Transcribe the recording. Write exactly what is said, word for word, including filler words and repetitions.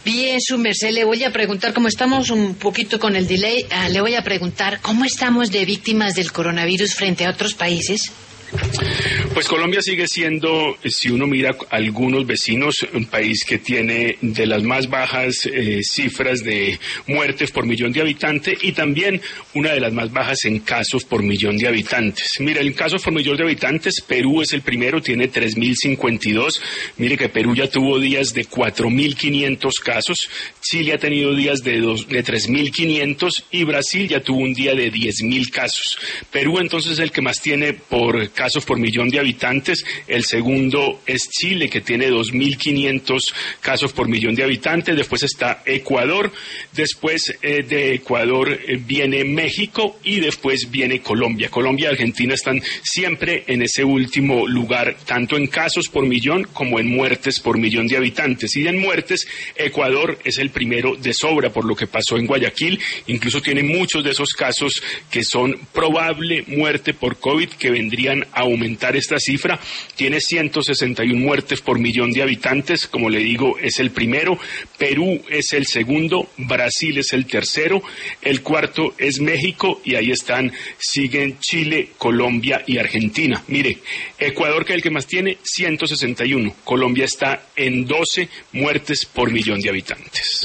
Bien, su merced, le voy a preguntar, como estamos un poquito con el delay, uh, le voy a preguntar, ¿cómo estamos de víctimas del coronavirus frente a otros países? Pues Colombia sigue siendo, si uno mira algunos vecinos, un país que tiene de las más bajas eh, cifras de muertes por millón de habitantes y también una de las más bajas en casos por millón de habitantes. Mira, en casos por millón de habitantes, Perú es el primero, tiene tres mil cincuenta y dos. Mire que Perú ya tuvo días de cuatro mil quinientos casos, Chile ha tenido días de, dos, de tres mil quinientos y Brasil ya tuvo un día de diez mil casos. Perú entonces es el que más tiene por casos por millón de habitantes, el segundo es Chile, que tiene dos mil quinientos casos por millón de habitantes, después está Ecuador, después eh, de Ecuador eh, viene México y después viene Colombia. Colombia y Argentina están siempre en ese último lugar, tanto en casos por millón como en muertes por millón de habitantes. Y en muertes, Ecuador es el primero de sobra por lo que pasó en Guayaquil, incluso tiene muchos de esos casos que son probable muerte por COVID que vendrían a aumentar esta cifra. Tiene ciento sesenta y una muertes por millón de habitantes, como le digo, es el primero, Perú es el segundo, Brasil es el tercero, el cuarto es México y ahí están, siguen Chile, Colombia y Argentina. Mire, Ecuador, que es el que más tiene, ciento sesenta y uno, Colombia está en doce muertes por millón de habitantes.